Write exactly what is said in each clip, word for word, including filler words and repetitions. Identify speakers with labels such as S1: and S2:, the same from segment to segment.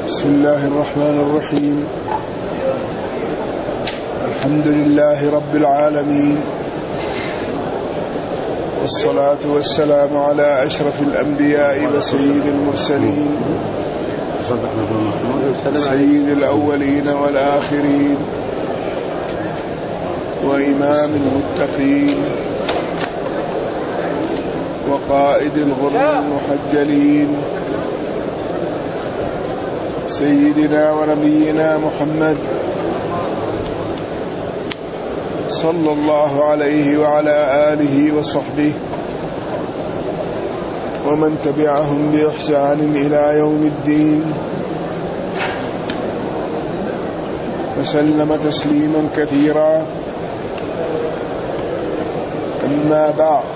S1: بسم الله الرحمن الرحيم. الحمد لله رب العالمين، والصلاة والسلام على أشرف الأنبياء وسيد المرسلين، سيد الأولين والآخرين، وإمام المتقين، وقائد الغر المحجلين، سيدنا ونبينا محمد صلى الله عليه وعلى آله وصحبه ومن تبعهم بإحسان إلى يوم الدين، وسلم تسليما كثيرا. أما بعد،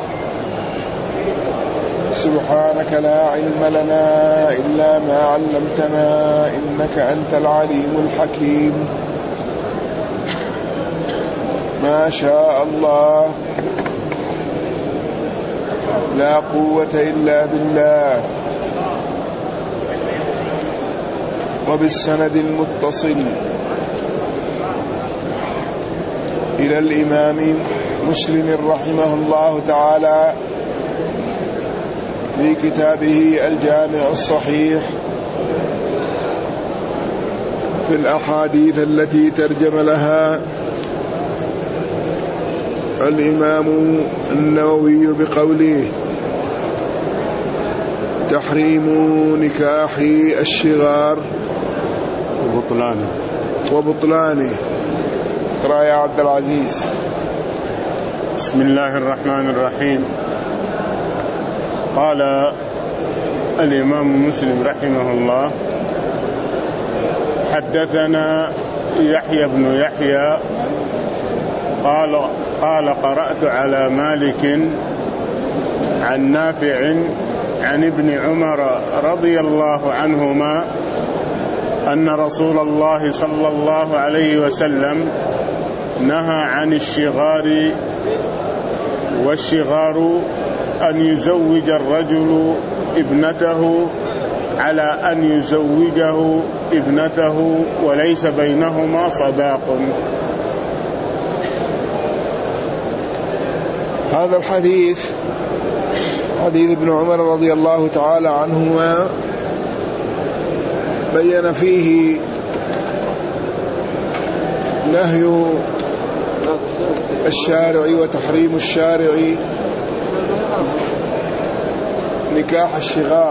S1: سبحانك لا علم لنا إلا ما علمتنا إنك أنت العليم الحكيم. ما شاء الله، لا قوة إلا بالله. وبالسند المتصل إلى الإمام مسلم رحمه الله تعالى في كتابه الجامع الصحيح في الأحاديث التي ترجم لها الإمام النووي بقوله: تحريم نكاح الشغار
S2: وبطلانه
S1: وبطلانه. اقرأ يا عبد العزيز.
S2: بسم الله الرحمن الرحيم. قال الإمام مسلم رحمه الله: حدثنا يحيى بن يحيى قال قال قرأت على مالك عن نافع عن ابن عمر رضي الله عنهما أن رسول الله صلى الله عليه وسلم نهى عن الشغار، والشغار أن يزوج الرجل ابنته على أن يزوجه ابنته وليس بينهما صداق.
S1: هذا الحديث حديث ابن عمر رضي الله تعالى عنهما بين فيه نهي الشارع وتحريم الشارع نكاح الشغار.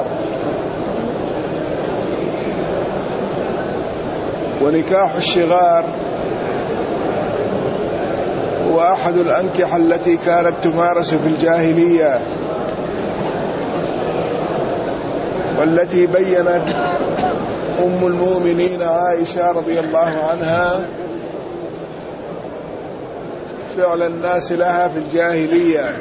S1: ونكاح الشغار هو أحد الأنكحة التي كانت تمارس في الجاهلية، والتي بينت أم المؤمنين عائشة رضي الله عنها فعل الناس لها في الجاهلية.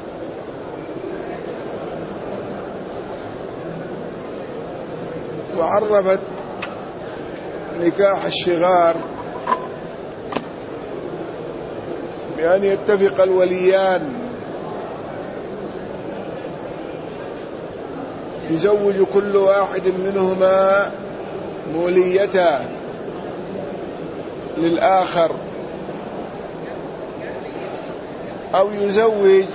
S1: وعرفت نكاح الشغار بأن يتفق الوليان يزوج كل واحد منهما موليته للآخر، أو يزوج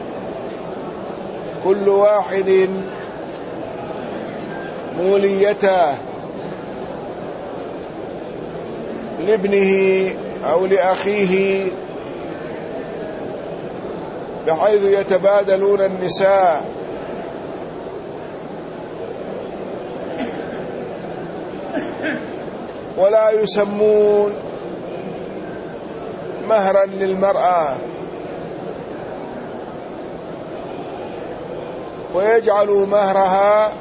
S1: كل واحد موليته لابنه أو لأخيه، بحيث يتبادلون النساء. ولا يسمون مهرا للمرأة، ويجعلوا مهرها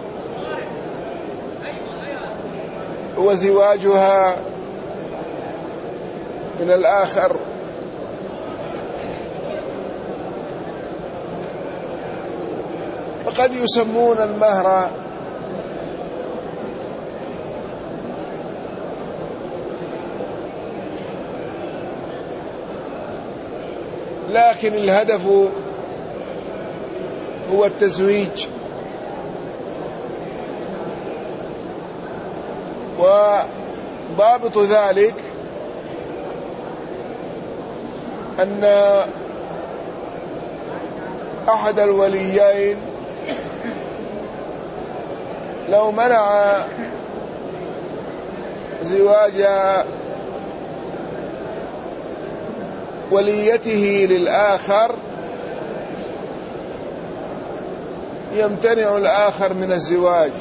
S1: وزواجها من الآخر. وقد يسمون المهر لكن الهدف هو التزويج. وضابط ذلك أن أحد الوليين لو منع زواج وليته للآخر يمتنع الآخر من الزواج،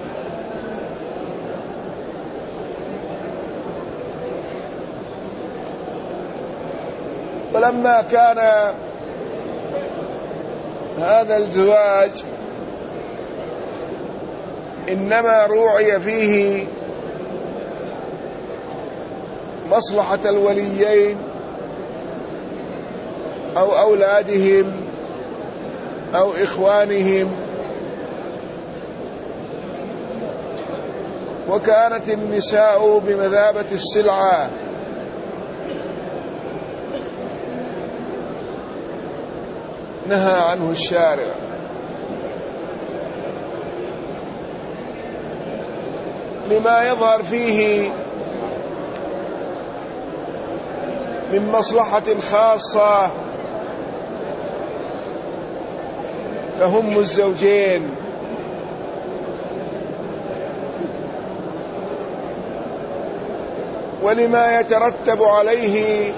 S1: ولما كان هذا الزواج إنما روعي فيه مصلحة الوليين أو أولادهم أو إخوانهم، وكانت النساء بمثابة السلعة، نهى عنه الشارع. لما يظهر فيه من مصلحة خاصة تهم الزوجين، ولما يترتب عليه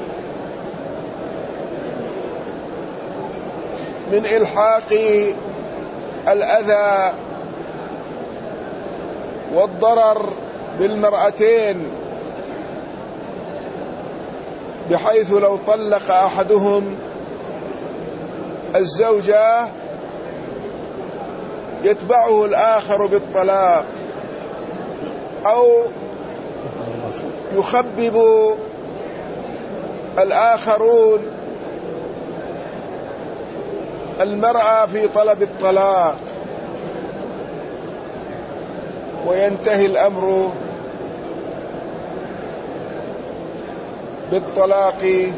S1: من إلحاق الأذى والضرر بالمرأتين، بحيث لو طلق أحدهم الزوجة يتبعه الآخر بالطلاق، أو يخبب الآخرون المرأة في طلب الطلاق، وينتهي الأمر بالطلاق،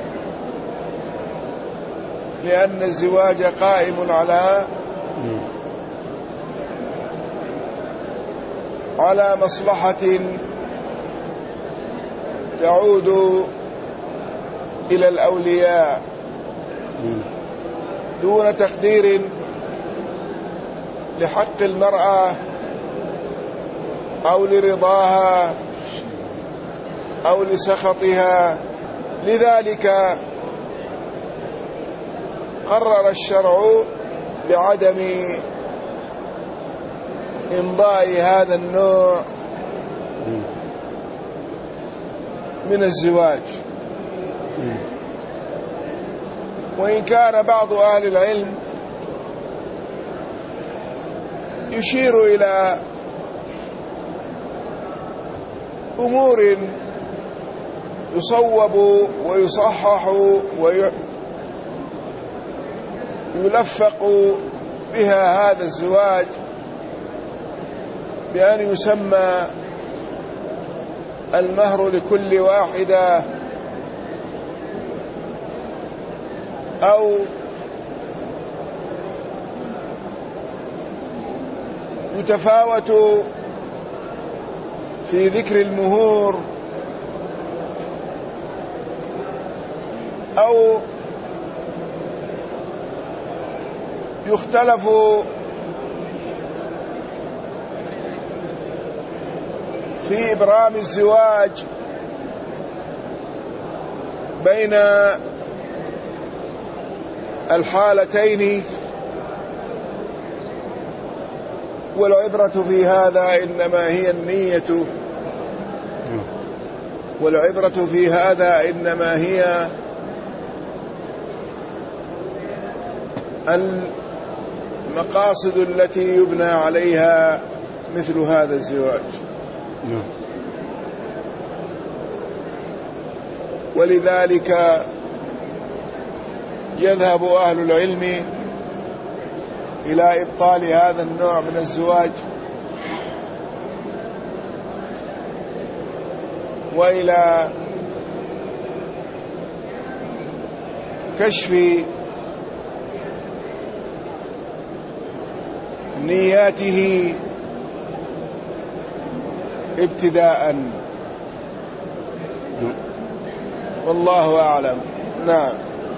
S1: لأن الزواج قائم على على مصلحة تعود إلى الأولياء دون تقدير لحق المرأة أو لرضاها أو لسخطها. لذلك قرر الشرع بعدم إمضاء هذا النوع من الزواج. وإن كان بعض أهل العلم يشير إلى أمور يصوب ويصحح ويلفق بها هذا الزواج، بأن يسمى المهر لكل واحدة، أو يتفاوت في ذكر المهور، أو يختلف في إبرام الزواج بين الحالتين، والعبرة في هذا إنما هي النية، والعبرة في هذا إنما هي المقاصد التي يبنى عليها مثل هذا الزواج. ولذلك يذهب أهل العلم إلى إبطال هذا النوع من الزواج، وإلى كشف نياته ابتداء. والله أعلم. نعم.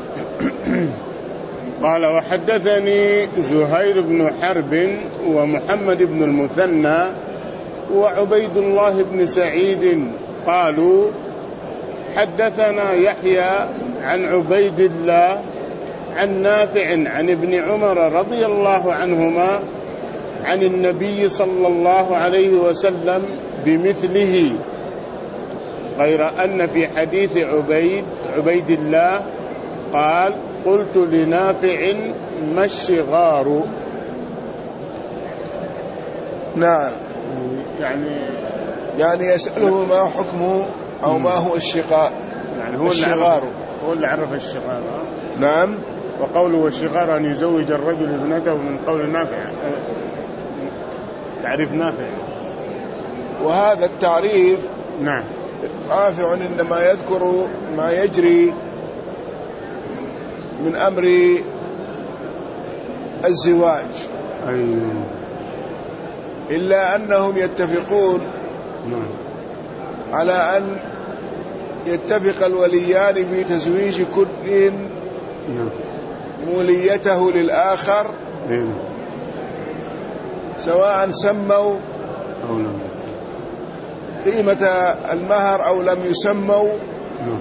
S2: قال وحدثني زهير بن حرب ومحمد بن المثنى وعبيد الله بن سعيد قالوا حدثنا يحيى عن عبيد الله عن نافع عن ابن عمر رضي الله عنهما عن النبي صلى الله عليه وسلم بمثله، غير أن في حديث عبيد عبيد الله قال قلت لنافع ما الشغار.
S1: نعم.
S2: يعني
S1: يعني يسأله ما حكمه أو ما هو الشقاء.
S2: يعني هو
S1: الشغار
S2: هو اللي عرف الشغار.
S1: نعم.
S2: وقوله والشغار أن يزوج الرجل ابنته من قول نافع، تعريف نافع.
S1: وهذا التعريف
S2: نعم
S1: نافع إنما يذكر ما يجري من أمر الزواج.
S2: أيوه.
S1: إلا أنهم يتفقون
S2: نعم.
S1: على أن يتفق الوليان بتزويج كل
S2: نعم.
S1: موليته للآخر
S2: أيوه.
S1: سواء سموا
S2: أو لم
S1: قيمة المهر أو لم يسموا.
S2: نعم.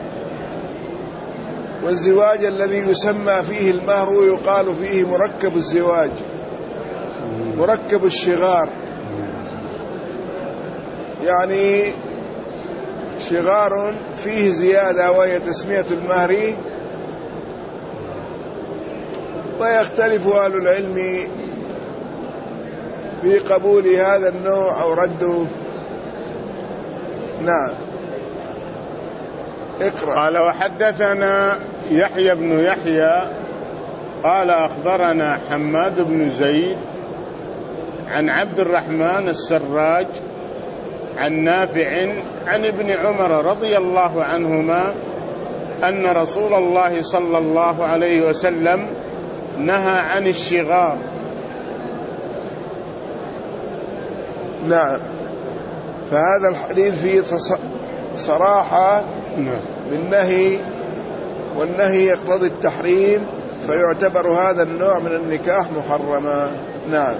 S1: والزواج الذي يسمى فيه المهر يقال فيه مركب الزواج، مركب الشغار، يعني شغار فيه زيادة وهي تسمية المهر. ويختلف أهل العلم في قبول هذا النوع أو رده. نعم. اقرأ.
S2: قال وحدثنا يحيى بن يحيى قال أخبرنا حماد بن زيد عن عبد الرحمن السراج عن نافع عن ابن عمر رضي الله عنهما أن رسول الله صلى الله عليه وسلم نهى عن الشغار.
S1: نعم. فهذا الحديث فيه صراحة بالنهي، والنهي يقتضي التحريم، فيعتبر هذا النوع من النكاح محرما. نعم.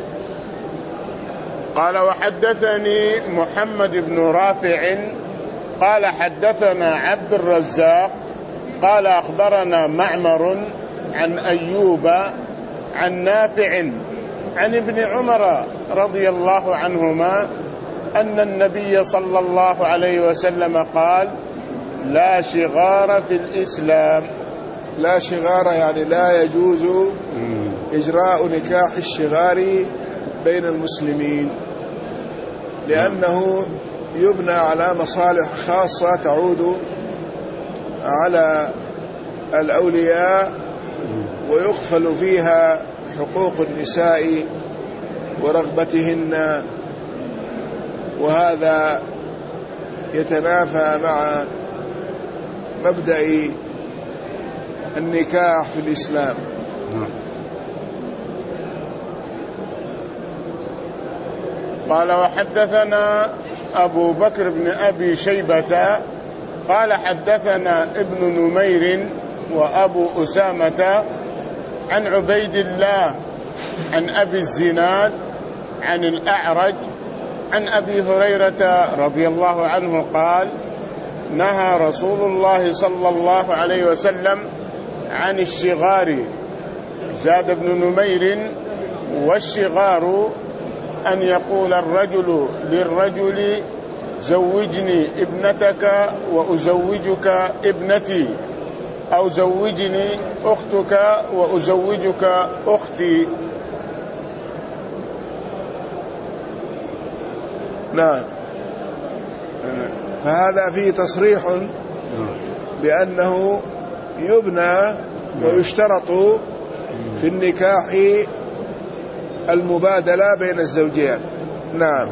S2: قال وحدثني محمد بن رافع قال حدثنا عبد الرزاق قال أخبرنا معمر عن أيوب عن نافع عن ابن عمر رضي الله عنهما أن النبي صلى الله عليه وسلم قال لا شغار في الإسلام.
S1: لا شغار يعني لا يجوز إجراء نكاح الشغار بين المسلمين، لأنه يبنى على مصالح خاصة تعود على الأولياء ويغفل فيها حقوق النساء ورغبتهن، وهذا يتنافى مع مبدأ النكاح في الإسلام.
S2: قال وحدثنا أبو بكر بن أبي شيبة قال حدثنا ابن نمير وأبو أسامة عن عبيد الله عن أبي الزناد عن الأعرج عن أبي هريرة رضي الله عنه قال نهى رسول الله صلى الله عليه وسلم عن الشغار. زاد ابن نمير والشغار أن يقول الرجل للرجل زوجني ابنتك وأزوجك ابنتي، أو زوجني أختك وأزوجك أختي.
S1: نعم. فهذا فيه تصريح بأنه يبنى ويشترط في النكاح المبادلة بين الزوجين. نعم.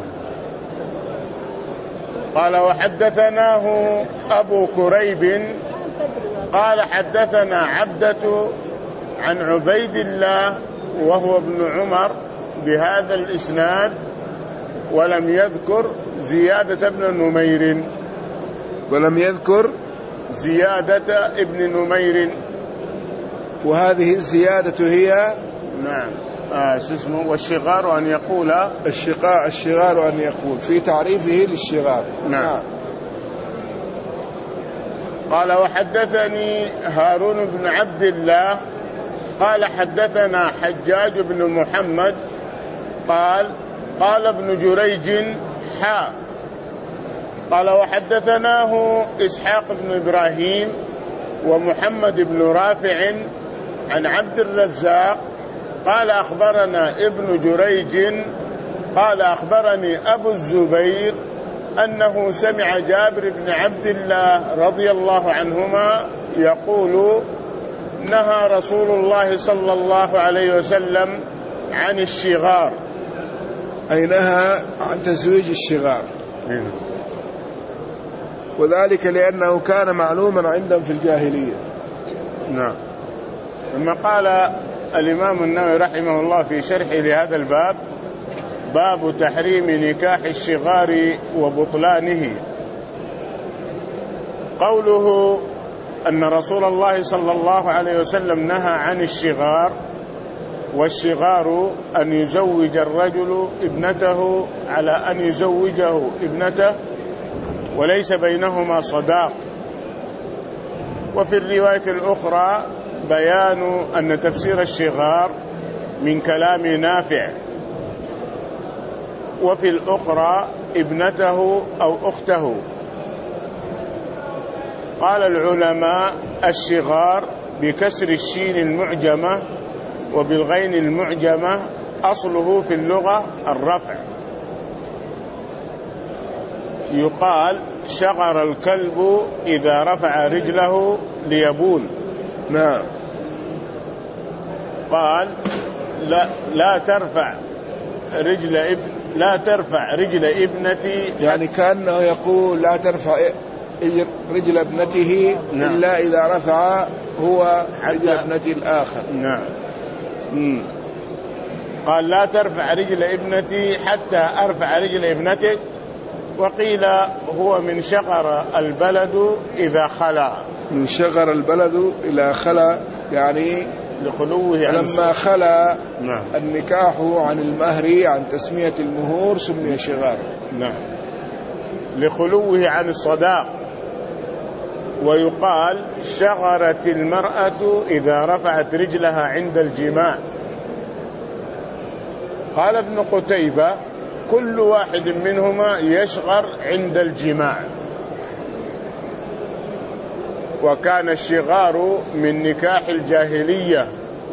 S2: قال وحدثناه أبو كريب قال حدثنا عبدة عن عبيد الله وهو ابن عمر بهذا الإسناد ولم يذكر زيادة ابن نمير
S1: ولم يذكر
S2: زيادة ابن نمير.
S1: وهذه الزيادة هي
S2: نعم آه اسمه والشغار أن يقول
S1: الشقاء الشغار أن يقول في تعريفه للشغار.
S2: نعم. قال وحدثني هارون بن عبد الله قال حدثنا حجاج بن محمد قال قال ابن جريج حا قال وحدثناه إسحاق بن إبراهيم ومحمد بن رافع عن عبد الرزاق قال أخبرنا ابن جريج قال أخبرني أبو الزبير أنه سمع جابر بن عبد الله رضي الله عنهما يقول نهى رسول الله صلى الله عليه وسلم عن الشغار.
S1: أي نهى عن تزويج الشغار، وذلك لأنه كان معلوما عندهم في الجاهلية.
S2: نعم. ثم قال الإمام النووي رحمه الله في شرحه لهذا الباب باب تحريم نكاح الشغار وبطلانه. قوله أن رسول الله صلى الله عليه وسلم نهى عن الشغار، والشغار أن يزوج الرجل ابنته على أن يزوجه ابنته وليس بينهما صداق. وفي الرواية الأخرى بيان أن تفسير الشغار من كلام نافع، وفي الأخرى ابنته أو أخته. قال العلماء الشغار بكسر الشين المعجمة وبالغين المعجمة أصله في اللغة الرفع. يقال شغر الكلب إذا رفع رجله ليبول.
S1: نعم.
S2: قال لا, لا ترفع رجل ابن لا ترفع رجل ابنتي،
S1: يعني كأنه يقول لا ترفع رجل ابنته. نعم. إلا إذا رفع هو رجل ابنته الآخر.
S2: نعم. مم. قال لا ترفع رجل ابنتي حتى أرفع رجل ابنتك. وقيل هو من شغر البلد إذا خلا،
S1: من شغر البلد إلى خلا، يعني
S2: لخلوه
S1: لما خلا.
S2: نعم.
S1: النكاح عن المهر عن تسمية المهور سمي شغار.
S2: نعم. لخلوه عن الصداق. ويقال شغرت المرأة إذا رفعت رجلها عند الجماع. قال ابن قتيبة كل واحد منهما يشغر عند الجماع. وكان الشغار من نكاح الجاهلية،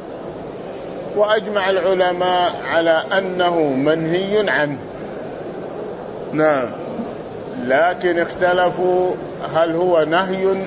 S2: وأجمع العلماء على أنه منهي عنه.
S1: نعم.
S2: لكن اختلفوا هل هو نهي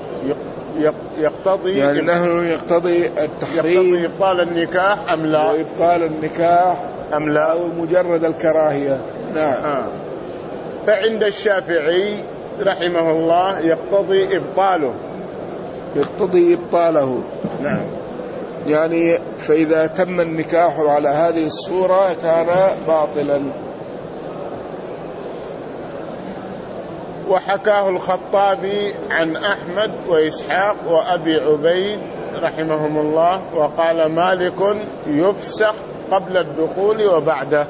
S2: يقتضي
S1: يعني نهي يقتضي التحريم،
S2: يقتضي إبطال النكاح أم لا،
S1: وإبطال النكاح
S2: أم لا،
S1: أو مجرد الكراهية. نعم.
S2: آه. فعند الشافعي رحمه الله يقتضي إبطاله،
S1: يقتضي إبطاله.
S2: نعم.
S1: يعني فإذا تم النكاح على هذه الصورة كان باطلا.
S2: وحكاه الخطابي عن أحمد وإسحاق وأبي عبيد رحمهم الله. وقال مالك يفسخ قبل الدخول وبعده.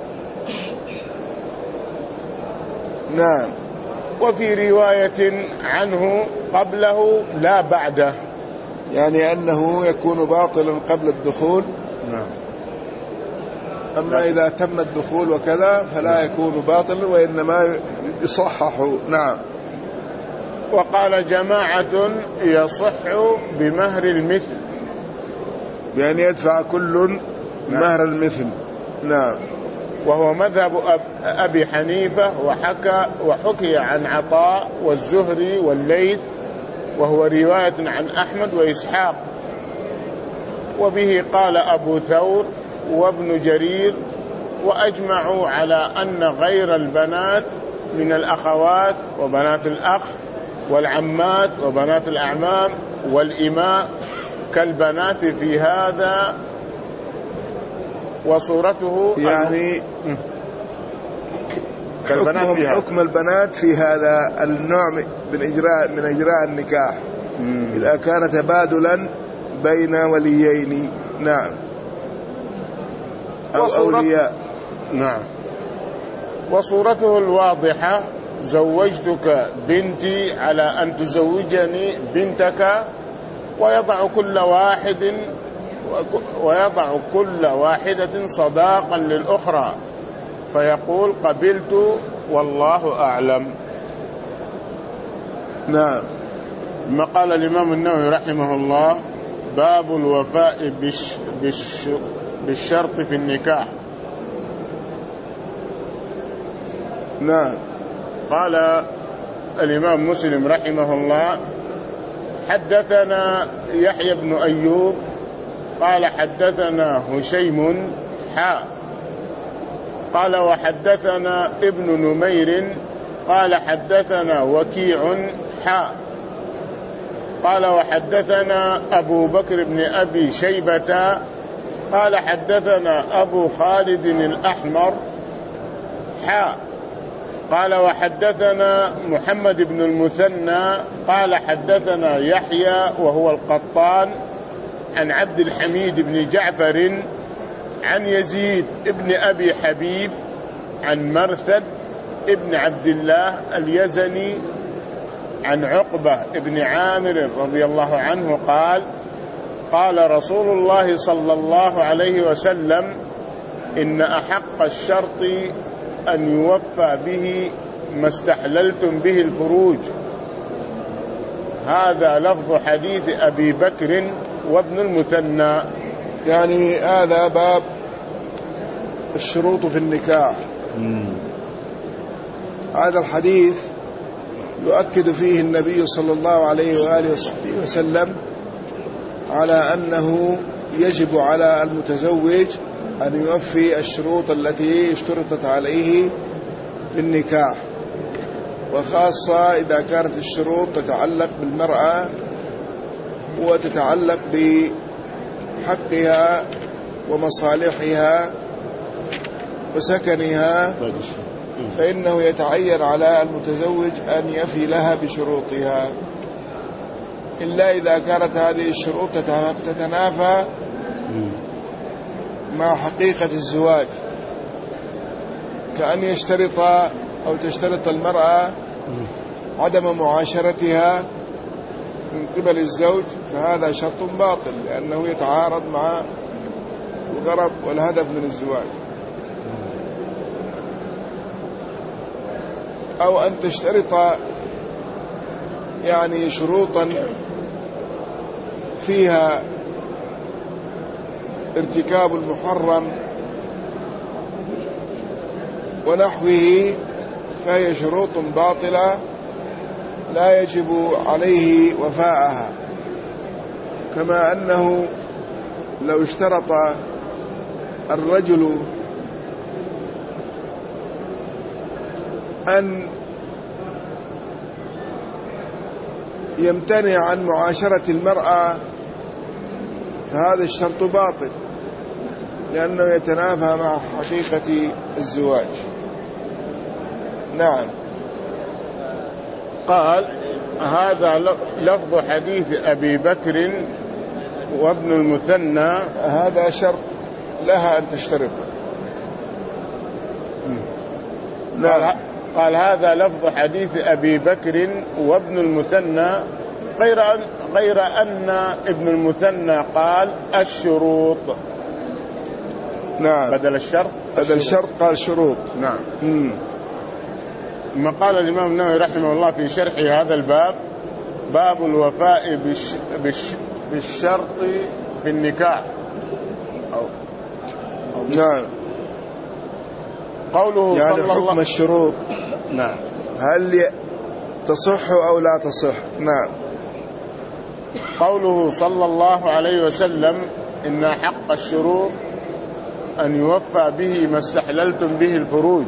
S1: نعم.
S2: وفي رواية عنه قبله لا بعده،
S1: يعني أنه يكون باطلا قبل الدخول.
S2: نعم.
S1: أما إذا تم الدخول وكذا فلا يكون باطلا وإنما يصحح. نعم.
S2: وقال جماعة يصح بمهر المثل،
S1: بأن يدفع كل مهر المثل. نعم.
S2: وهو مذهب أبي حنيفة وحكى وحكي عن عطاء والزهري والليث، وهو رواية عن أحمد وإسحاق. وبه قال أبو ثور وابن جرير، وأجمعوا على أن غير البنات من الأخوات وبنات الأخ والعمات وبنات الأعمام والإماء كالبنات في هذا. وصورته
S1: يعني
S2: كالبنات فيها.
S1: حكم البنات في هذا النوع من إجراء من إجراء النكاح مم. إذا كان تبادلا بين وليين. نعم. أو أولياء.
S2: نعم. وصورته الواضحة: زوجتك بنتي على أن تزوجني بنتك، ويضع كل واحد ويضع كل واحدة صداقا للأخرى، فيقول: قبلت والله أعلم.
S1: نعم.
S2: ما قال الإمام النووي رحمه الله: باب الوفاء بالش بالش بالشرط في النكاح.
S1: نعم.
S2: قال الإمام مسلم رحمه الله: حدثنا يحيى بن أيوب قال حدثنا هشيم حا قال وحدثنا ابن نمير قال حدثنا وكيع حا قال وحدثنا أبو بكر بن أبي شيبة قال حدثنا أبو خالد الأحمر حا قال وحدثنا محمد بن المثنى قال حدثنا يحيى وهو القطان عن عبد الحميد بن جعفر عن يزيد ابن أبي حبيب عن مرثد ابن عبد الله اليزني عن عقبة ابن عامر رضي الله عنه قال: قال رسول الله صلى الله عليه وسلم: إن أحق الشرط أن يوفى به ما استحللتم به الفروج. هذا لفظ حديث أبي بكر وابن المثنى.
S1: يعني هذا باب الشروط في النكاح. مم. هذا الحديث يؤكد فيه النبي صلى الله عليه وآله وسلم على أنه يجب على المتزوج أن يوفي الشروط التي اشترطت عليه في النكاح، وخاصة إذا كانت الشروط تتعلق بالمرأة وتتعلق بحقها ومصالحها وسكنها، فإنه يتعين على المتزوج أن يفي لها بشروطها، إلا إذا كانت هذه الشروط تتنافى مع حقيقة الزواج، كأن يشترط أو تشترط المرأة عدم معاشرتها من قبل الزوج، فهذا شرط باطل لأنه يتعارض مع الغرض والهدف من الزواج. أو أن تشترط يعني شروطا فيها ارتكاب المحرم ونحوه، فهي شروط باطلة لا يجب عليه وفاءها. كما أنه لو اشترط الرجل أن يمتنع عن معاشرة المرأة، فهذا الشرط باطل لأنه يتنافى مع حقيقة الزواج. نعم.
S2: قال: هذا لفظ حديث أبي بكر وابن المثنى.
S1: هذا شرط لها أن تشترط.
S2: نعم. قال: هذا لفظ حديث أبي بكر وابن المثنى، غير أن, غير أن ابن المثنى قال الشروط.
S1: نعم.
S2: بدل الشرط
S1: بدل الشرط قال شروط.
S2: نعم. مم. ما قال الإمام النووي رحمه الله في شرح هذا الباب: باب الوفاء بالش بالش بالشرط في النكاح. أو
S1: أو نعم.
S2: قوله
S1: يعني
S2: صلى الله
S1: حكم الشروط.
S2: نعم.
S1: هل تصح أو لا تصح؟ نعم.
S2: قوله صلى الله عليه وسلم: إن حق الشروط أن يوفى به ما استحللتم به الفروج.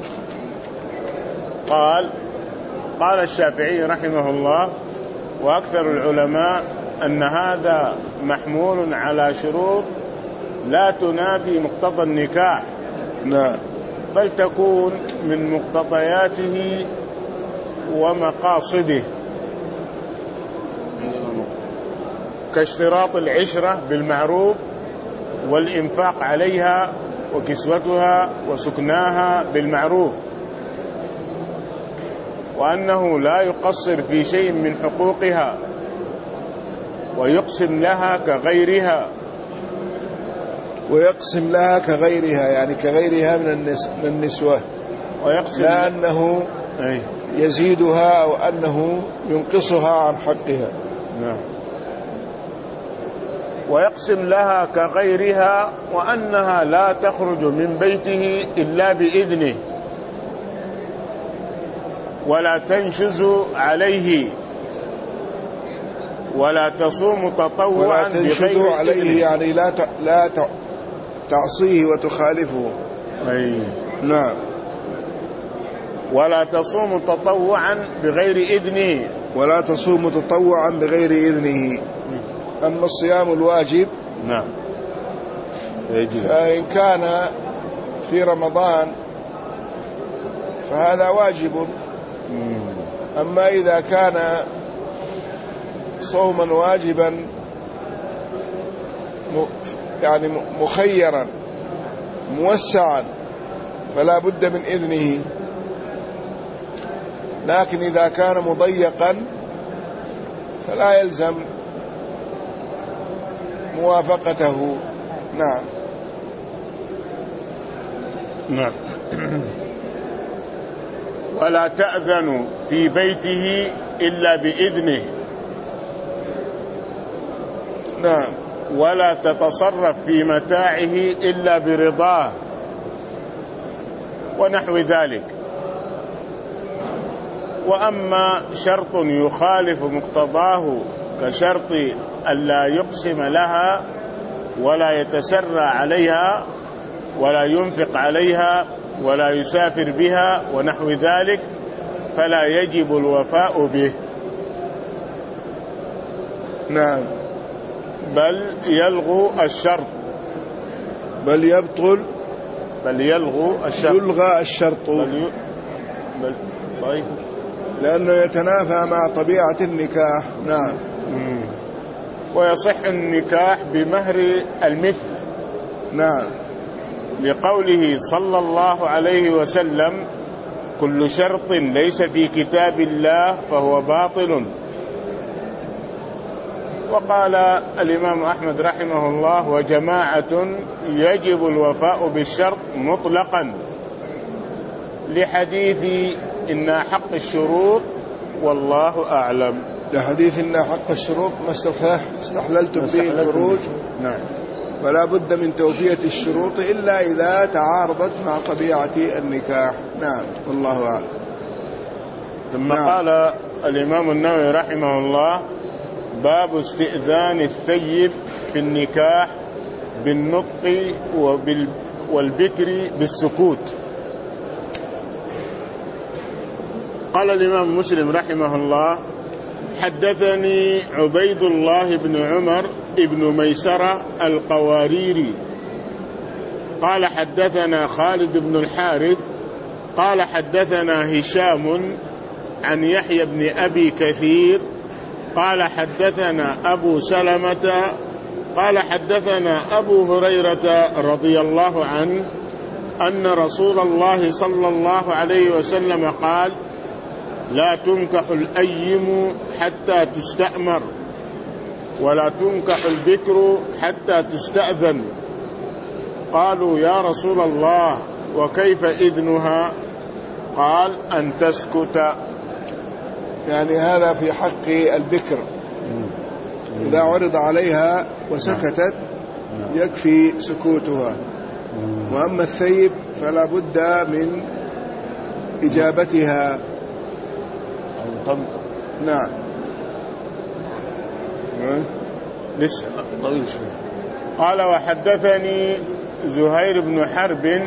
S2: قال قال الشافعي رحمه الله وأكثر العلماء أن هذا محمول على شروط لا تنافي مقتضى النكاح.
S1: نعم.
S2: بل تكون من مقتضياته ومقاصده، كاشتراط العشرة بالمعروف والإنفاق عليها وكسوتها وسكناها بالمعروف، وأنه لا يقصر في شيء من حقوقها ويقسم لها كغيرها.
S1: ويقسم لها كغيرها يعني كغيرها من النسوة،
S2: ويقسم
S1: لا أنه يزيدها أو أنه ينقصها عن حقها.
S2: نعم. ويقسم لها كغيرها وأنها لا تخرج من بيته إلا بإذنه، ولا تنشز عليه، ولا تصوم تطوعا بغير
S1: عليه إذنه. يعني لا لا تعصيه وتخالفه.
S2: أي.
S1: نعم.
S2: ولا تصوم تطوعا بغير إذنه،
S1: ولا تصوم تطوعا بغير إذنه. أما الصيام الواجب
S2: نعم
S1: فإن كان في رمضان فهذا واجب. أما إذا كان صوما واجبا يعني مخيرا موسعا فلا بد من إذنه، لكن إذا كان مضيقا فلا يلزم موافقته. نعم.
S2: نعم. ولا تأذن في بيته إلا بإذنه.
S1: نعم.
S2: ولا تتصرف في متاعه إلا برضاه ونحو ذلك. وأما شرط يخالف مقتضاه كشرط ألا يقسم لها ولا يتسرى عليها ولا ينفق عليها ولا يسافر بها ونحو ذلك فلا يجب الوفاء به.
S1: نعم.
S2: بل يلغو الشرط.
S1: بل يبطل.
S2: بل يلغو الشرط.
S1: يلغى الشرط.
S2: بل ي... بل... طيب.
S1: لأنه يتنافى مع طبيعة النكاح. نعم.
S2: مم. ويصح النكاح بمهر المثل.
S1: نعم.
S2: لقوله صلى الله عليه وسلم: كل شرط ليس في كتاب الله فهو باطل. وقال الإمام أحمد رحمه الله: وجماعة يجب الوفاء بالشرط مطلقا، لحديث إن حق الشروط والله أعلم.
S1: لحديث إن حق الشروط ما استحللتم به الفروج.
S2: نعم.
S1: فلا بد من توفية الشروط إلا إذا تعارضت مع طبيعة النكاح. نعم والله أعلم.
S2: ثم نعم. قال الإمام النووي رحمه الله: باب استئذان الثيب في النكاح بالنطق والبكر بالسكوت. قال الإمام مسلم رحمه الله: حدثني عبيد الله بن عمر ابن ميسرة القواريري قال حدثنا خالد بن الحارث قال حدثنا هشام عن يحيى بن أبي كثير قال حدثنا أبو سلمة قال حدثنا أبو هريرة رضي الله عنه أن رسول الله صلى الله عليه وسلم قال: لا تنكح الأيم حتى تستأمر، ولا تنكح البكر حتى تستأذن. قالوا: يا رسول الله وكيف إذنها؟ قال: أن تسكت.
S1: يعني هذا في حق البكر، إذا عرض عليها وسكتت يكفي سكوتها. وأما الثيب فلا بد من إجابتها. نعم.
S2: لسه طويل شوي. قال: وحدثني زهير بن حرب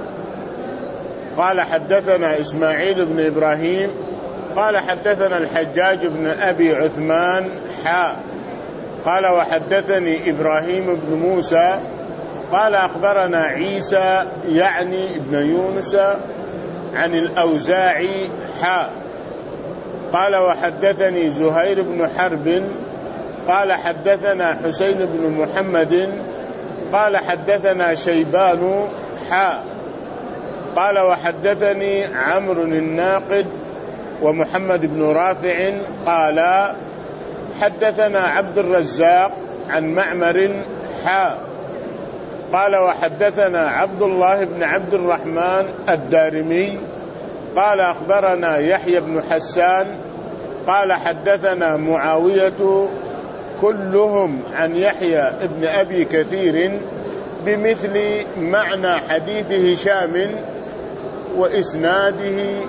S2: قال حدثنا إسماعيل بن إبراهيم قال حدثنا الحجاج بن أبي عثمان حاء قال: وحدثني إبراهيم بن موسى قال أخبرنا عيسى يعني ابن يونس عن الأوزاعي حاء قال وحدثني زهير بن حرب قال حدثنا حسين بن محمد قال حدثنا شيبان حاء قال وحدثني عمرو الناقد ومحمد بن رافع قال حدثنا عبد الرزاق عن معمر حاء قال وحدثنا عبد الله بن عبد الرحمن الدارمي قال أخبرنا يحيى بن حسان قال حدثنا معاوية كلهم عن يحيى بن أبي كثير بمثل معنى حديث هشام وإسناده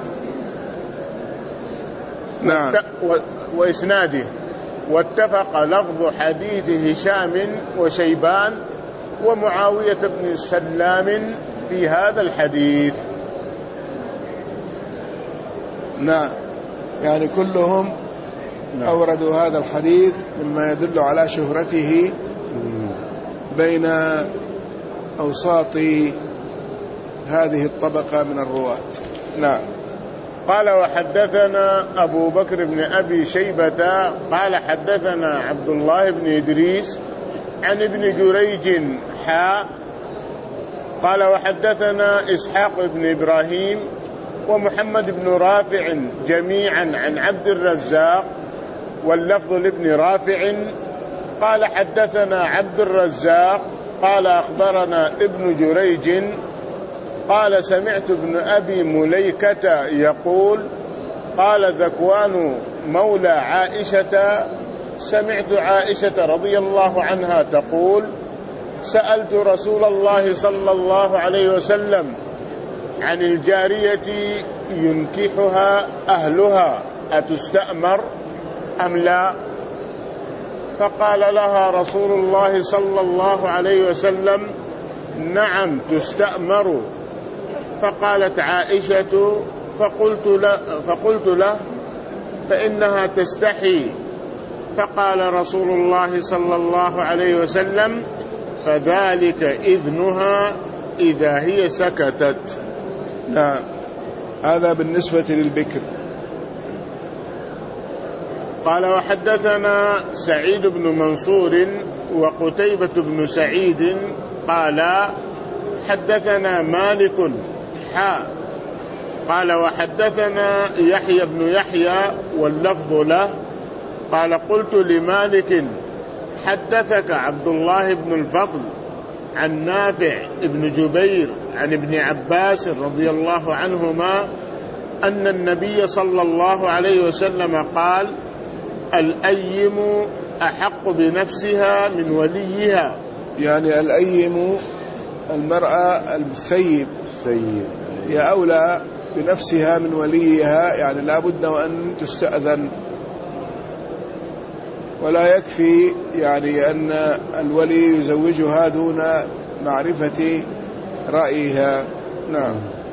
S1: نعم
S2: وإسناده واتفق لفظ حديث هشام وشيبان ومعاوية بن سلام في هذا الحديث.
S1: نعم يعني كلهم نعم. أوردوا هذا الحديث مما يدل على شهرته بين أوساط هذه الطبقة من الرواة. نعم.
S2: قال وحدثنا أبو بكر بن أبي شيبة قال حدثنا عبد الله بن إدريس عن ابن جريج حاء قال وحدثنا إسحاق بن إبراهيم ومحمد بن رافع جميعا عن عبد الرزاق واللفظ لابن رافع قال حدثنا عبد الرزاق قال أخبرنا ابن جريج قال سمعت ابن أبي مليكة يقول قال ذكوان مولى عائشة سمعت عائشة رضي الله عنها تقول سألت رسول الله صلى الله عليه وسلم عن الجارية ينكحها أهلها أتستأمر أم لا؟ فقال لها رسول الله صلى الله عليه وسلم نعم تستأمر. فقالت عائشة فقلت له, فقلت له فإنها تستحي. فقال رسول الله صلى الله عليه وسلم فذلك إذنها إذا هي سكتت.
S1: نعم هذا بالنسبة للبكر.
S2: قال وحدثنا سعيد بن منصور وقتيبة بن سعيد قال حدثنا مالك حاء قال وحدثنا يحيى بن يحيى واللفظ له قال قلت لمالك حدثك عبد الله بن الفضل عن نافع بن جبير عن ابن عباس رضي الله عنهما أن النبي صلى الله عليه وسلم قال الأيم أحق بنفسها من وليها.
S1: يعني الأيم المرأة الثيب هي أولى بنفسها من وليها، يعني لا بد وأن تستأذن، ولا يكفي يعني أن الولي يزوجها دون معرفة رأيها. نعم.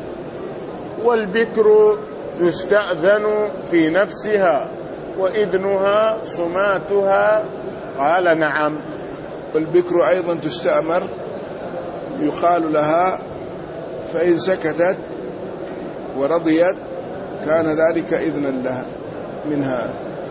S2: والبكر تستأذن في نفسها وإذنها صماتها قال نعم.
S1: والبكر أيضا تستأمر يقال لها فإن سكتت ورضيت كان ذلك إذنا لها منها.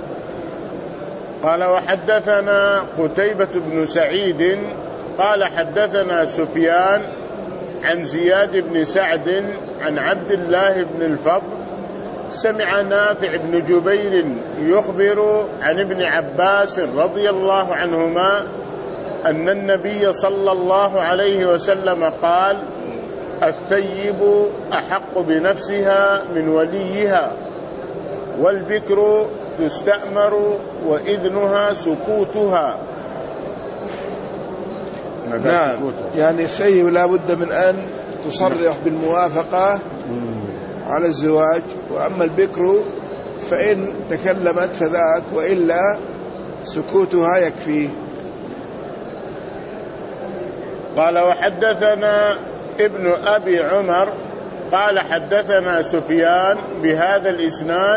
S2: قال وحدثنا قتيبة بن سعيد قال حدثنا سفيان عن زياد بن سعد عن عبد الله بن الفضل سمع نافع بن جبير يخبر عن ابن عباس رضي الله عنهما أن النبي صلى الله عليه وسلم قال الثيب أحق بنفسها من وليها والبكر تستأمر وإذنها سكوتها.
S1: نعم يعني الثيب لا بد من أن تصرح بالموافقة على الزواج، وأما البكر فإن تكلمت فذاك وإلا سكوتها يكفي.
S2: قال وحدثنا ابن أبي عمر قال حدثنا سفيان بهذا الإسناد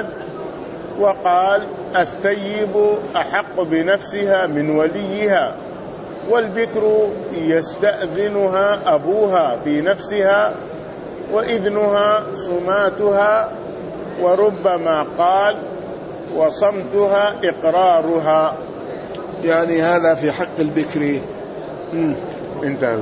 S2: وقال الثيب أحق بنفسها من وليها والبكر يستأذنها أبوها في نفسها وإذنها صماتها، وربما قال وصمتها إقرارها.
S1: يعني هذا في حق البكر.
S2: انتهى.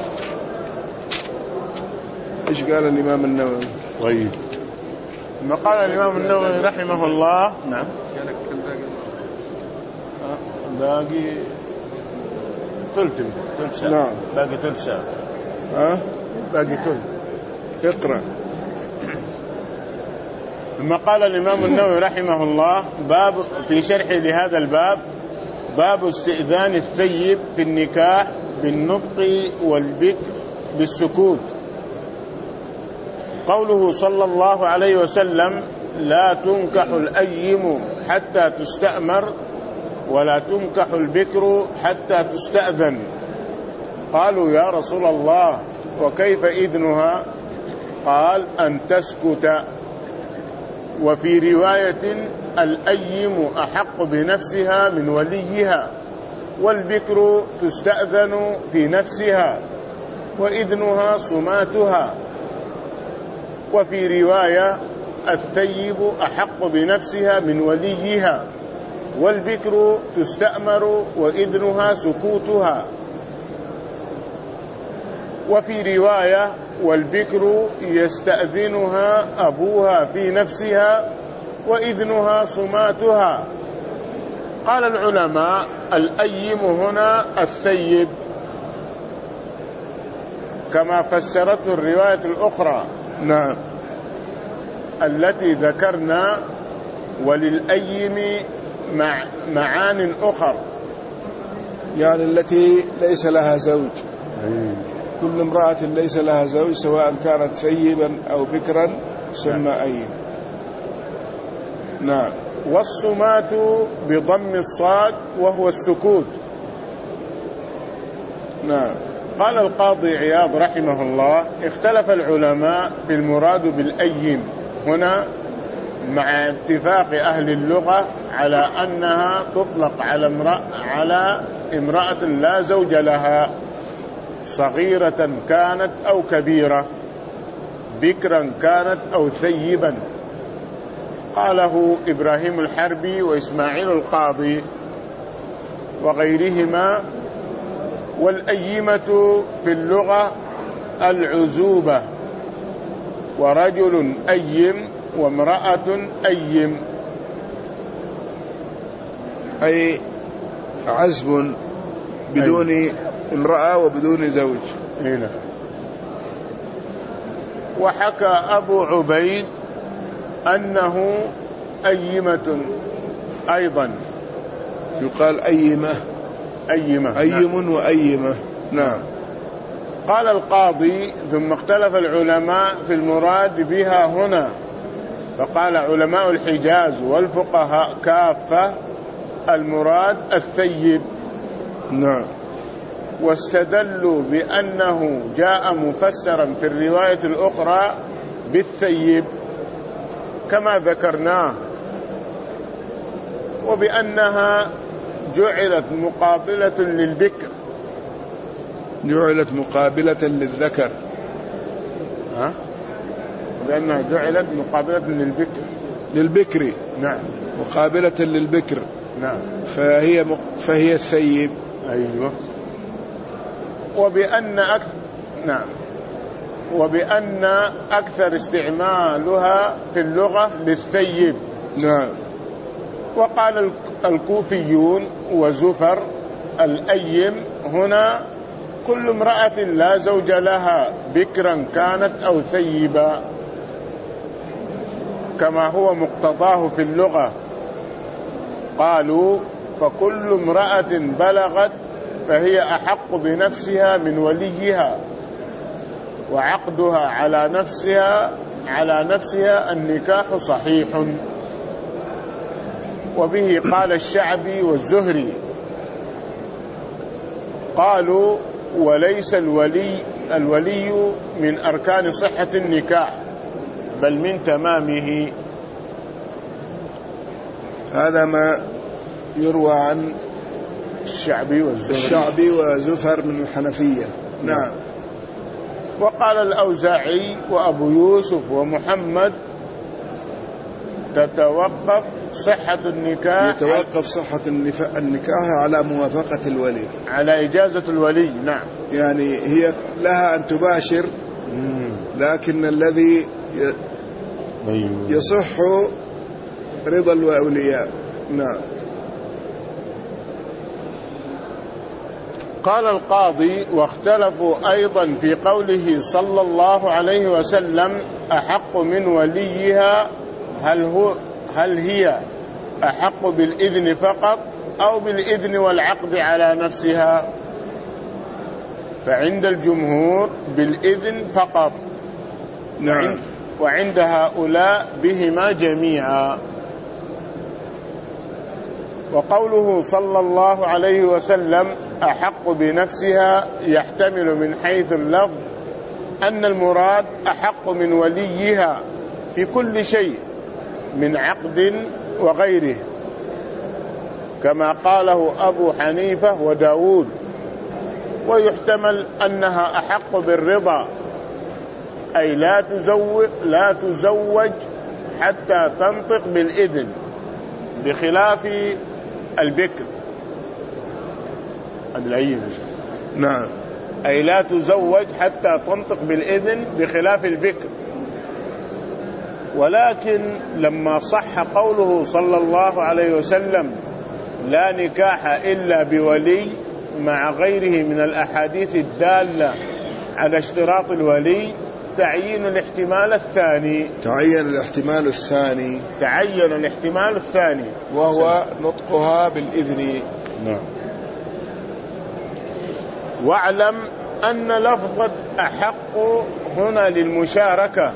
S1: إيش قال الإمام النووي؟
S2: طيب، ما قال الإمام النووي رحمه الله. نعم. باقي ثلث ثلث ساعة.
S1: نعم.
S2: باقي ثلث ساعة.
S1: ها؟
S2: باقي ثلث.
S1: اقرأ.
S2: ثم قال الإمام النووي رحمه الله باب في شرح لهذا الباب: باب استئذان الثيب في النكاح بالنطق والبكر بالسكوت. قوله صلى الله عليه وسلم: لا تنكح الأيم حتى تستأمر ولا تنكح البكر حتى تستأذن. قالوا: يا رسول الله وكيف إذنها؟ قال: أن تسكت. وفي رواية: الأيم أحق بنفسها من وليها، والبكر تستأذن في نفسها وإذنها صماتها. وفي رواية: الثيب أحق بنفسها من وليها، والبكر تستأمر وإذنها سكوتها. وفي رواية: والبكر يستأذنها أبوها في نفسها وإذنها صماتها. قال العلماء: الأيم هنا الثيب كما فسرته الرواية الأخرى.
S1: نعم.
S2: التي ذكرنا. وللأيم مع معان أخر،
S1: يعني التي ليس لها زوج. كل امرأة ليس لها زوج سواء كانت ثيبا أو بكرا سمى أيم. نعم.
S2: والصمات بضم الصاد وهو السكوت.
S1: نعم.
S2: قال القاضي عياض رحمه الله: اختلف العلماء في المراد بالأيم هنا، مع اتفاق أهل اللغة على أنها تطلق على امرأة, على امرأة لا زوج لها، صغيرة كانت أو كبيرة، بكرا كانت أو ثيبا. قاله إبراهيم الحربي وإسماعيل القاضي وغيرهما. والأيمة في اللغة العزوبة، ورجل أيم وامرأة أيم،
S1: أي عزب بدون أي. امرأة وبدون زوج.
S2: هنا. وحكى أبو عبيد أنه أيمة أيضا،
S1: يقال أيمة
S2: أيمة
S1: أيم
S2: نعم.
S1: وأيمة. نعم.
S2: قال القاضي: ثم اختلف العلماء في المراد بها هنا، فقال علماء الحجاز والفقهاء كافة: المراد الثيب.
S1: نعم.
S2: واستدلوا بأنه جاء مفسرا في الرواية الأخرى بالثيب كما ذكرناه، وبأنها جعلت مقابلة للبكر.
S1: جعلت مقابلة للذكر.
S2: ها؟ بأنها جعلت مقابلة للبكر.
S1: للبكر.
S2: نعم.
S1: مقابلة للبكر.
S2: نعم.
S1: فهي مق... فهي الثيب.
S2: أيوه. وبأن أكثر نعم وبأن أكثر استعمالها في اللغة للثيب.
S1: نعم.
S2: وقال الكوفيون وزفر: الأيم هنا كل امرأة لا زوج لها، بكرا كانت أو ثيبا، كما هو مقتضاه في اللغة. قالوا: فكل امرأة بلغت فهي أحق بنفسها من وليها، وعقدها على نفسها على نفسها النكاح صحيح. وبه قال الشعبي والزهري. قالوا: وليس الولي الولي من أركان صحة النكاح، بل من تمامه.
S1: هذا ما يروى عن
S2: الشعبي والزفر
S1: الشعبي وزفر من الحنفية. نعم.
S2: وقال الأوزاعي وأبو يوسف ومحمد تتوقف صحة النكاح
S1: يتوقف صحة النكاح على موافقة الولي، على
S2: إجازة الولي. نعم.
S1: يعني هي لها أن تباشر، لكن الذي يصح رضا الأولياء. نعم.
S2: قال القاضي: واختلفوا أيضا في قوله صلى الله عليه وسلم: أحق من وليها، هل هو هل هي أحق بالإذن فقط أو بالإذن والعقد على نفسها؟ فعند الجمهور بالإذن فقط.
S1: نعم.
S2: وعند هؤلاء بهما جميعا. وقوله صلى الله عليه وسلم أحق بنفسها يحتمل من حيث اللفظ أن المراد أحق من وليها في كل شيء من عقد وغيره، كما قاله أبو حنيفة وداود. ويحتمل أنها أحق بالرضا، أي لا تزوج, لا تزوج حتى تنطق بالإذن، بخلاف البكر.
S1: نعم.
S2: أي لا تزوج حتى تنطق بالإذن بخلاف البكر. ولكن لما صح قوله صلى الله عليه وسلم: لا نكاح إلا بولي، مع غيره من الأحاديث الدالة على اشتراط الولي، تعيين الاحتمال الثاني
S1: تعين الاحتمال الثاني
S2: تعين الاحتمال الثاني
S1: وهو نطقها بالإذن.
S2: نعم. واعلم أن لفظة أحق هنا للمشاركة،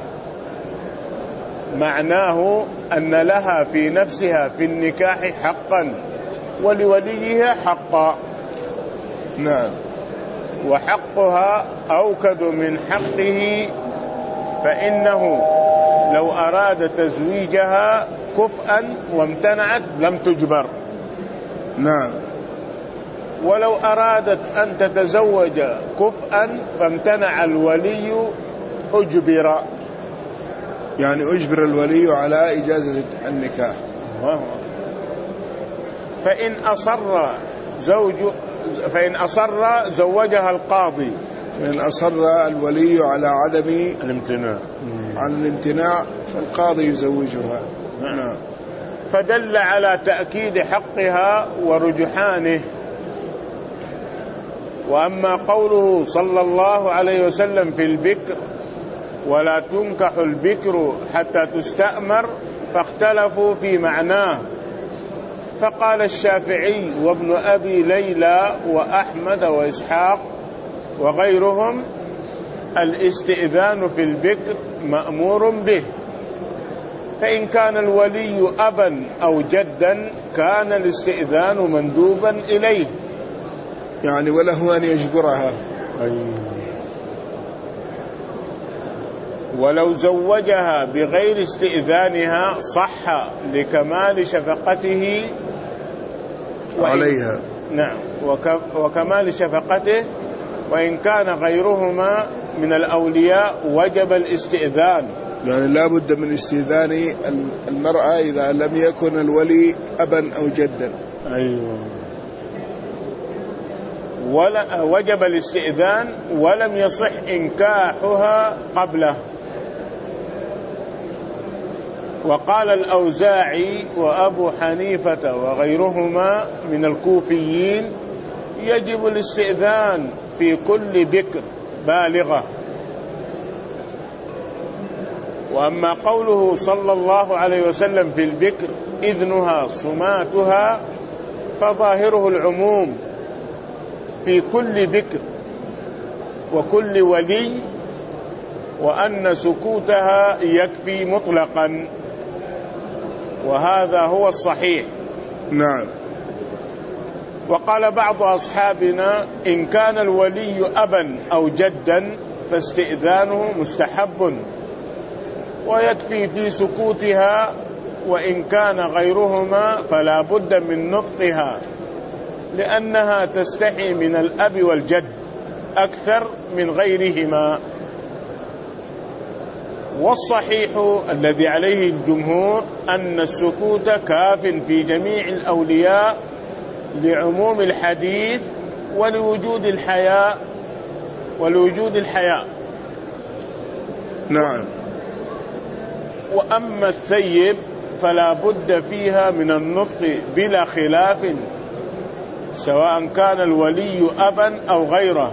S2: معناه أن لها في نفسها في النكاح حقا ولوليها حقا.
S1: نعم.
S2: وحقها أوكد من حقه، فإنه لو أراد تزويجها كفءا وامتنعت لم تجبر.
S1: نعم.
S2: ولو أرادت أن تتزوج كفءا فامتنع الولي أجبر،
S1: يعني أجبر الولي على إجازة النكاح.
S2: فإن أصر زوج فإن أصر زوجها القاضي
S1: فإن أصر الولي على عدم
S2: الامتناع
S1: عن الامتناع فالقاضي يزوجها. نعم.
S2: فدل على تأكيد حقها ورجحانه. وأما قوله صلى الله عليه وسلم في البكر: ولا تنكح البكر حتى تستأمر، فاختلفوا في معناه. فقال الشافعي وابن أبي ليلى وأحمد وإسحاق وغيرهم: الاستئذان في البكر مأمور به، فإن كان الولي أبا أو جدا كان الاستئذان مندوبا إليه،
S1: يعني وله أن يجبرها.
S2: ولو زوجها بغير استئذانها صح لكمال شفقته
S1: عليها.
S2: نعم. وكمال شفقته، وإن كان غيرهما من الأولياء وجب الاستئذان. يعني
S1: لا بد من استئذان المرأة إذا لم يكن الولي أبا أو جدا.
S2: أيوة. ولا وجب الاستئذان ولم يصح إنكاحها قبله. وقال الأوزاعي وأبو حنيفة وغيرهما من الكوفيين: يجب الاستئذان في كل بكر بالغة. وأما قوله صلى الله عليه وسلم في البكر: إذنها صماتها، فظاهره العموم في كل بكر وكل ولي، وأن سكوتها يكفي مطلقا، وهذا هو الصحيح.
S1: نعم.
S2: وقال بعض أصحابنا: إن كان الولي أبا أو جدا فاستئذانه مستحب ويكفي في سكوتها، وإن كان غيرهما فلا بد من نطقها، لأنها تستحي من الأب والجد أكثر من غيرهما. والصحيح الذي عليه الجمهور أن السكوت كاف في جميع الأولياء لعموم الحديث ولوجود الحياء ولوجود الحياء.
S1: نعم.
S2: وأما الثيب فلا بد فيها من النطق بلا خلاف، سواء كان الولي أبا أو غيره،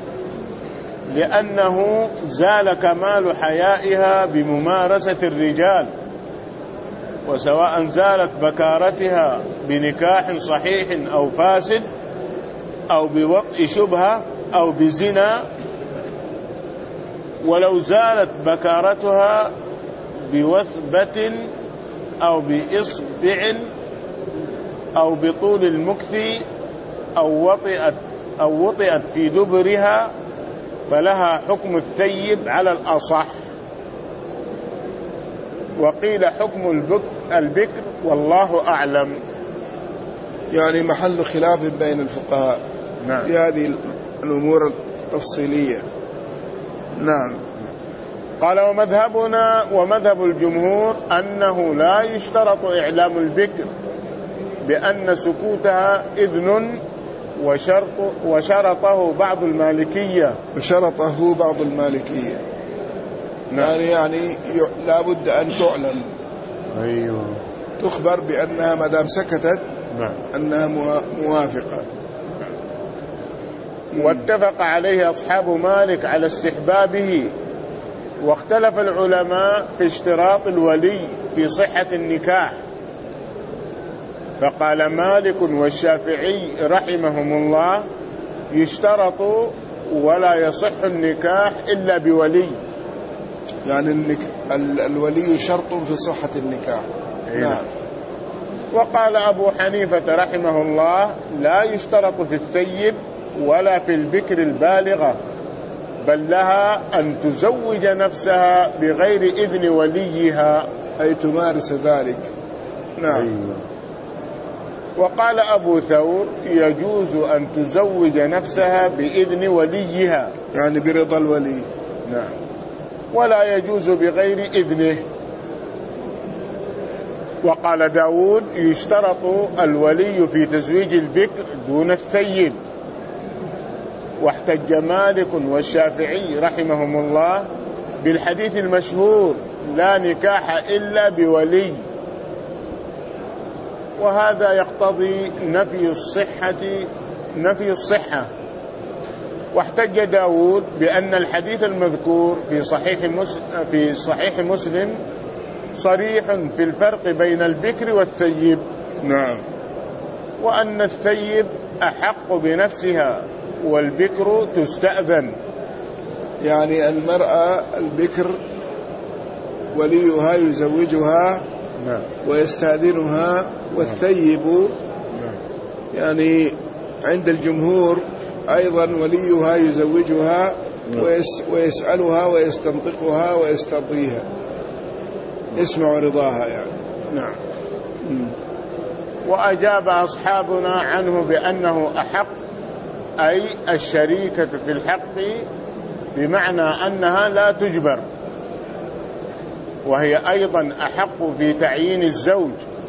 S2: لأنه زال كمال حيائها بممارسة الرجال، وسواء زالت بكارتها بنكاح صحيح أو فاسد أو بوطء شبهة أو بزنا، ولو زالت بكارتها بوثبة أو بإصبع أو بطول المكث أو وطئت أو وطئت في دبرها فلها حكم الثيب على الأصح. وقيل حكم البكر والله أعلم.
S1: يعني محل خلاف بين الفقهاء
S2: نعم.
S1: في هذه الأمور التفصيلية. نعم.
S2: قال ومذهبنا ومذهب الجمهور أنه لا يشترط إعلام البكر بأن سكوتها إذن، وشرط وشرطه بعض المالكية
S1: وشرطه بعض المالكية
S2: نعم.
S1: يعني يعني لا بد أن تعلم.
S2: أيوه.
S1: تخبر بأنها مدام سكتت
S2: نعم.
S1: أنها موافقة.
S2: واتفق عليه أصحاب مالك على استحبابه. واختلف العلماء في اشتراط الولي في صحة النكاح، فقال مالك والشافعي رحمهم الله يشترط ولا يصح النكاح إلا بولي.
S1: يعني النك... ال... الولي شرط في صحة النكاح. نعم.
S2: وقال أبو حنيفة رحمه الله لا يشترط في الثيب ولا في البكر البالغة، بل لها أن تزوج نفسها بغير إذن وليها،
S1: أي تمارس ذلك. نعم.
S2: أيوة. وقال أبو ثور يجوز أن تزوج نفسها بإذن وليها،
S1: يعني برضا الولي.
S2: نعم. ولا يجوز بغير إذنه. وقال داود يشترط الولي في تزويج البكر دون الثيب. واحتج مالك والشافعي رحمهم الله بالحديث المشهور لا نكاح إلا بولي، وهذا يقتضي نفي الصحة نفي الصحة. واحتج داود بأن الحديث المذكور في صحيح مسلم في صحيح مسلم صريح في الفرق بين البكر والثيب.
S1: نعم.
S2: وأن الثيب أحق بنفسها والبكر تستأذن.
S1: يعني المرأة البكر وليها يزوجها
S2: نعم.
S1: ويستأذنها، والثيب
S2: نعم.
S1: يعني عند الجمهور أيضا وليها يزوجها
S2: نعم.
S1: ويس ويسألها ويستنطقها ويسترضيها، يسمع رضاها يعني.
S2: نعم. وأجاب أصحابنا عنه بأنه أحق، أي الشريكة في الحق، بمعنى أنها لا تجبر، وهي أيضا أحق في تعيين الزوج.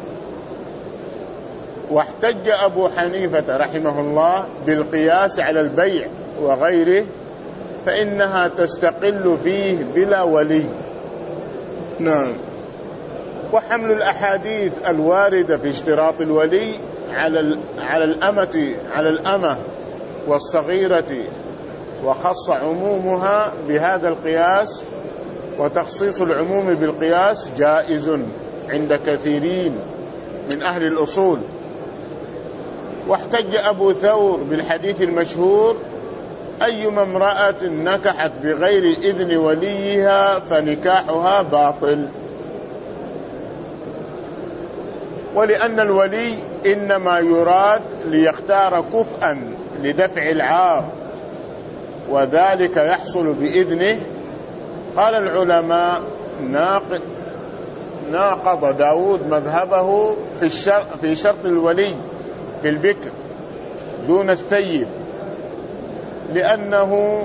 S2: واحتج أبو حنيفة رحمه الله بالقياس على البيع وغيره، فإنها تستقل فيه بلا ولي.
S1: نعم.
S2: وحمل الأحاديث الواردة في اشتراط الولي على على الأمة على الأمة والصغيرة، وخص عمومها بهذا القياس، وتخصيص العموم بالقياس جائز عند كثيرين من أهل الأصول. واحتج أبو ثور بالحديث المشهور أيما امرأة نكحت بغير إذن وليها فنكاحها باطل. ولأن الولي إنما يراد ليختار كفءا لدفع العار، وذلك يحصل بإذنه. قال العلماء ناقض داود مذهبه في الشرط في شرط الولي في البكر، دون الثيب، لأنه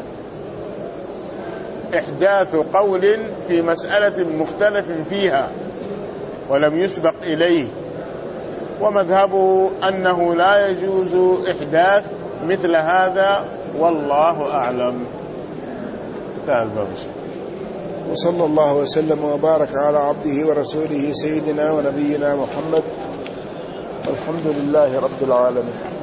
S2: إحداث قول في مسألة مختلف فيها ولم يسبق إليه، ومذهبه أنه لا يجوز إحداث مثل هذا، والله أعلم.
S1: وصلى الله وسلم وبارك على عبده ورسوله سيدنا ونبينا محمد، والحمد لله رب العالمين.